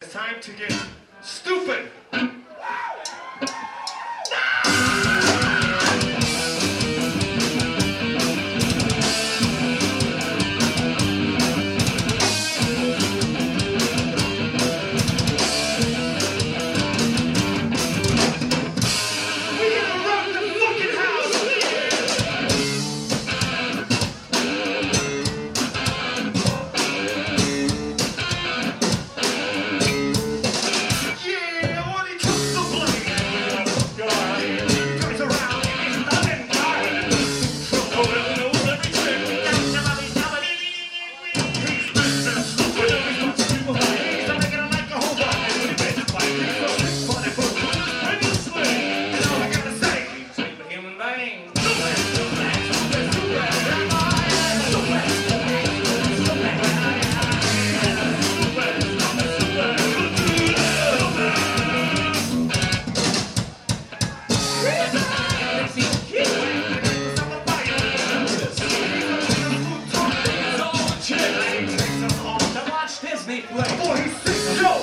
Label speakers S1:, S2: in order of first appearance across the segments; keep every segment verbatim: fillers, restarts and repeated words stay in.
S1: it's time to get stupid. Boy, he's sick, Joe!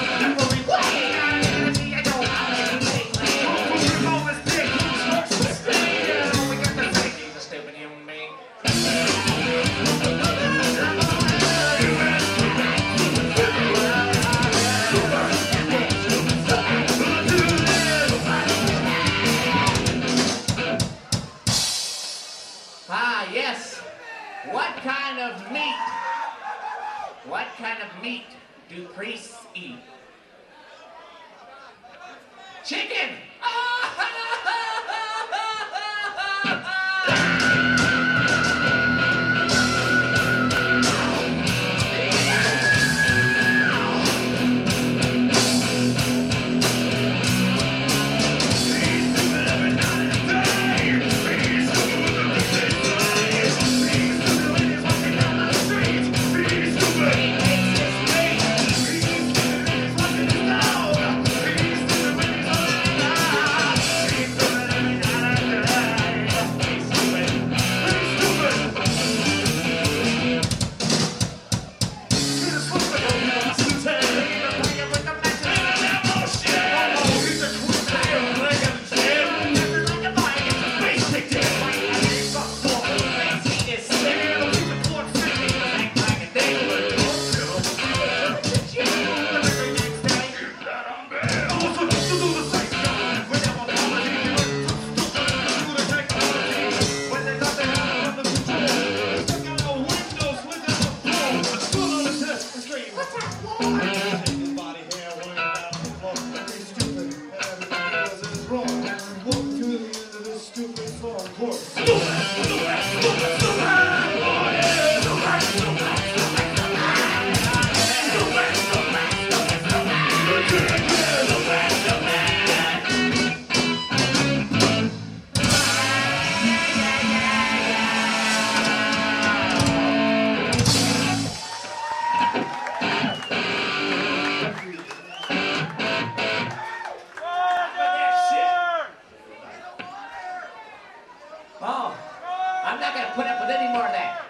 S2: Ah, yes. What kind of meat? What kind of meat do priests eat? Chicken! Oh, I'm not gonna put up with any more of that.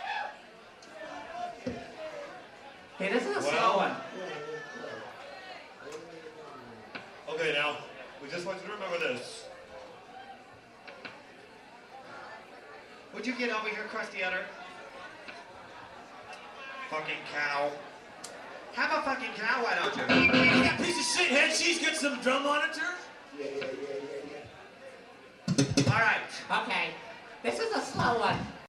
S2: Hey, this is a slow one.
S1: Okay, now, we just want you to remember this. Would you get over here, crusty udder? Fucking cow. Have a fucking cow, why don't you?
S3: That piece of shit head, she's got some drum monitors?
S1: Yeah, yeah, yeah, yeah, yeah. All right.
S2: Okay, this is a slow one.